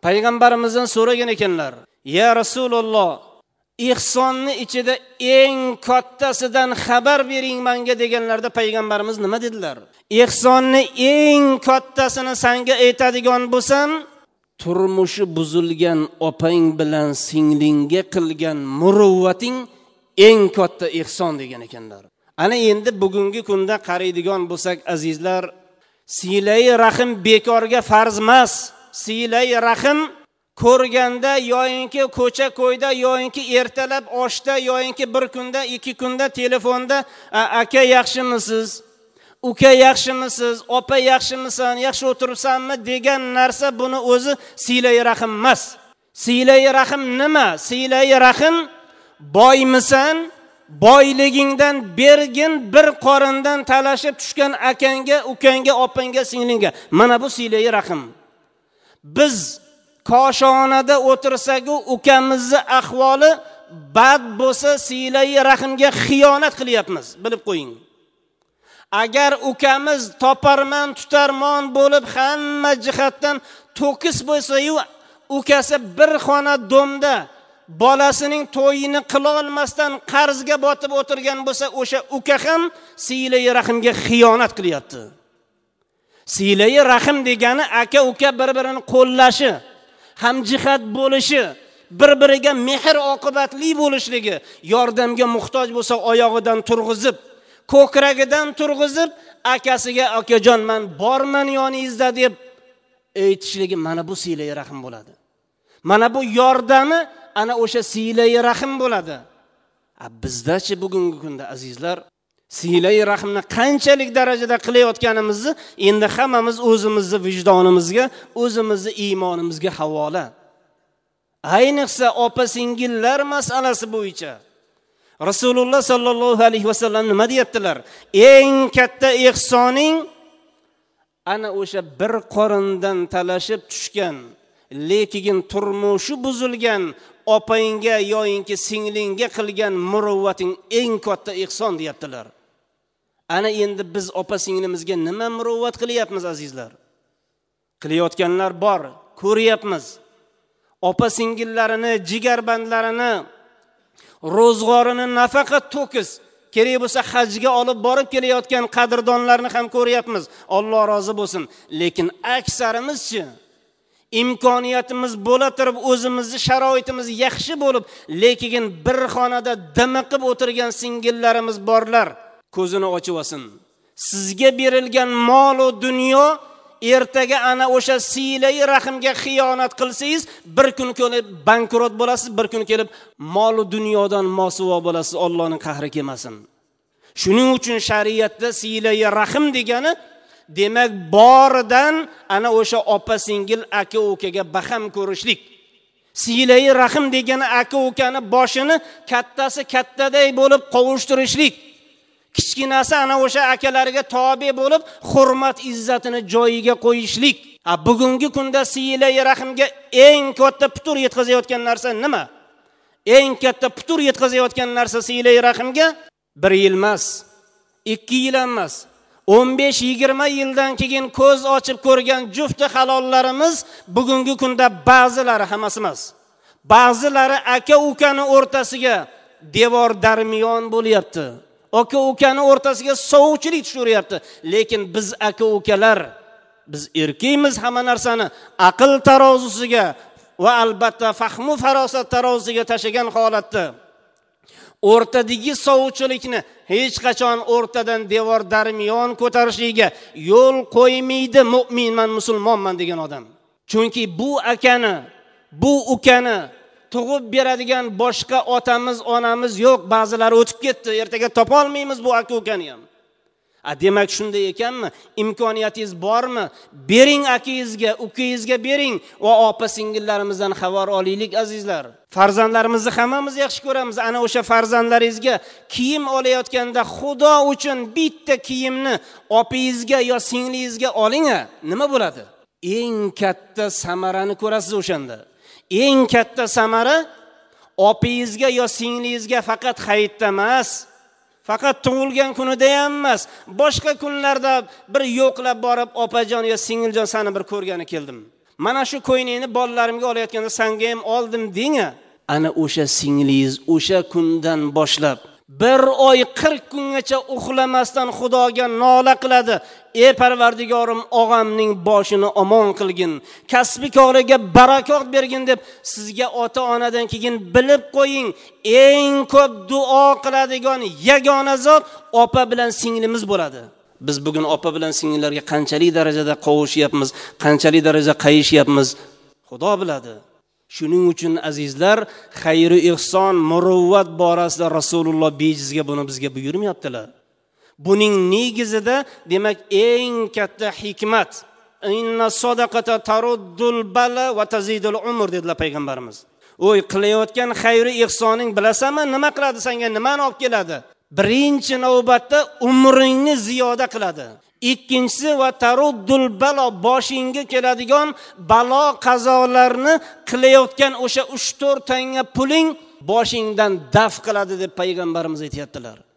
Payg'ambarimizdan so'ragan ekanlar: "Ya Rasululloh, ihsonni ichida eng kattasidan xabar bering menga" deganlarda payg'ambarimiz nima dedilar? Ihsonni eng kattasini senga aytadigan bo'lsam, turmushi buzilgan opang bilan singlingga qilgan muruvvating eng katta ihson degan ekanlar. Ana endi bugungi kunda qaraydigan bo'lsak azizlar, silai rahim bekorga farz emas. Silai rahim ko'rganda yoyinki ko'cha ko'yda, yoyinki ertalab oshda, yoyinki bir kunda, ikki kunda telefonda aka yaxshimisiz? Uka yaxshimisiz? Opa yaxshimisan? Yaxshi o'tiribsanmi degan narsa buni o'zi silai rahim emas. Silai rahim nima? Silai rahim boymisan? Boyligingdan bergin bir qorindan talashib tushgan akangga, ukangga, opangga, singlingga. Mana bu silai rahim. Biz koshonada o'tirsak-u ukamizni ahvoli bad bo'lsa, silai rahimga xiyonat qilyapmiz, bilib qo'ying. Agar ukamiz toparman, tutarmon bo'lib hamma jihatdan to'kis bo'lsa-yu, ukasi bir xona domda bolasining to'yini qila olmasdan qarzga botib o'tirgan bo'lsa, o'sha uka ham silai rahimga xiyonat qilyapti. Silai rahim degani aka uka bir-birini qo'llashi, hamjihat bo'lishi, bir-biriga mehr oqibatli bo'lishligi, yordamga muhtoj bo'lsa oyog'idan turg'izib, ko'kragidan turg'izib, akasiga akajon men borman yoningizda deb aytishligi, mana bu silai rahim bo'ladi. Mana bu yordami ana o'sha silai rahim bo'ladi. Bizda-chi bugungi kunda azizlar, silai rahimni qanchalik darajada qilayotganimizni endi hammamiz o'zimizni vijdonimizga, o'zimizni iymonimizga havola. Ayniqsa opa-singillar masalasi bo'yicha Rasululloh sallallohu alayhi vasallam nima deyaptilar? Eng katta ihsoning ana o'sha bir qorindan talashib tushgan, lekin turmushi buzilgan opangga yoyinki singlingga qilgan muruvvating eng katta ihson deyaptilar. Ana endi biz opa-singlimizga nima muruvvat qilyapmiz azizlar? Qilayotganlar bor, ko'ryapmiz. Opa-singillarini, jigarbandlarini, ro'zg'orini nafaqat to'kis, kerak bo'lsa hajga olib borib kelayotgan qadrdonlarni ham ko'ryapmiz. Alloh rozi bo'lsin. Lekin aksarimizchi imkoniyatimiz bo'la turib, o'zimizni sharoitimiz yaxshi bo'lib, lekin bir xonada dimiqib o'tirgan singillarimiz borlar. Ko'zini ochib olsin. Sizga berilgan mol va dunyo ertaga ana o'sha silai rahimga xiyonat qilsangiz, bir kun kelib bankrot bo'lasiz, bir kun kelib mol va dunyodan mosuvo bo'lasiz. Allohning qahri kelmasin. Shuning uchun shariatda silai rahim degani demak boridan ana o'sha opa-singil, aka-ukaga baham ko'rishlik. Silai rahim degani aka-ukani boshini kattasi kattaday bo'lib qovuştirishlik. Kichkinasi ana o'sha akalariga tobe bo'lib, hurmat izzatini joyiga qo'yishlik. Bugungi kunda silai rahimga eng katta putur yetkazayotgan narsa nima? Eng katta putur yetkazayotgan narsa silai rahimga 1 yil emas, 2 yil emas, 15-20 yildan keyin ko'z ochib ko'rgan jufti halollarimiz bugungi kunda ba'zilari, hammasi emas, ba'zilari aka-ukani o'rtasiga devor darmiyon bo'lyapti. Aka-ukani o'rtasiga sovuqchilik tushiryapti. Lekin biz aka-ukalar, biz erkakmiz, hamma narsani aql tarozisiga va albatta fahmu farosat tarozisiga tashagan holatda o'rtadagi sovuqchilikni hech qachon o'rtadan devor darmiyon ko'tarishligiga yo'l qo'ymaydi mu'minman, musulmonman degan odam. Chunki bu akani, bu ukani tug'ib beradigan boshqa otamiz, onamiz yo'q. Ba'zilari o'tib ketdi. Ertaga topa olmaymiz bu aka-ukani ham. Demak shunday ekanmi? Imkoniyatingiz bormi? Bering akangizga, ukangizga bering va opa-singillarimizdan xabar olaylik azizlar. Farzandlarimizni hammamiz yaxshi ko'ramiz. Ana o'sha farzandlaringizga kiyim olayotganda Xudo uchun bitta kiyimni opangizga yo singlingizga oling. Nima bo'ladi? Eng katta samarani ko'rasiz o'shanda. Eng katta samara opangizga yo singlingizga faqat hayitda emas, faqat tug'ilgan kunida ham emas, boshqa kunlarda bir yo'qlab borib, opajon yo singiljon seni bir ko'rgani keldim. Mana shu ko'ynakni bolalarimga olayotganda senga ham oldim deng-a. Ana o'sha singlingiz o'sha kundan boshlab 1 oy 40 kungacha uxlamasdan Xudoga nola qiladi. Ey Parvardigorim, og'amning boshini omon qilgin, kasbi koriga barakot bergin deb sizga ota-onadan keyin bilib qo'ying. Eng ko'p duo qiladigan yagona zot opa bilan singlimiz bo'ladi. Biz bugun opa bilan singillarga qanchalik darajada qovushyapmiz, qanchalik darajada qayishyapmiz, Xudo biladi. Shuning uchun azizlar, xayri ihson, muruvvat borasida Rasululloh bejizga buni bizga buyurmayaptilar. Buning negizida demak eng katta hikmat, inna sadaqata taruddul bala va tazidul umr dedilar payg'ambarimiz. O'y, qilayotgan xayri ihsoning bilasanmi, nima qiladi senga, nimani olib keladi? Birinchi navbatda umringni ziyoda qiladi. Ikkinchisi va taruddul balo, boshingga keladigan balo qazolarni qilayotgan o'sha 3-4 tanga puling boshingdan daf qiladi deb payg'ambarimiz aytayaptilar.